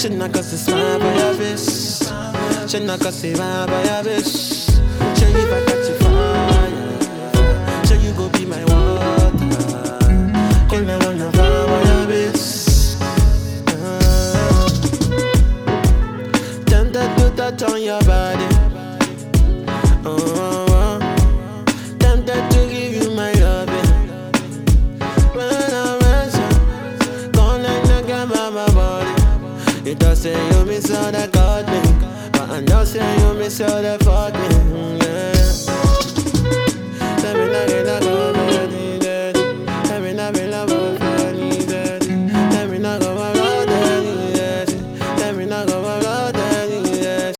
Shouldn't cause it's my bias. Shouldn't cause it's my bias. Show you if I catch you fire. Show you go be my water. Can I run over my abyss? Tempted to touch on your body. Tempted to give you my loving. When I rise, gone and I get my body. You just say you miss all that God me, but I know say you miss all that fuck me.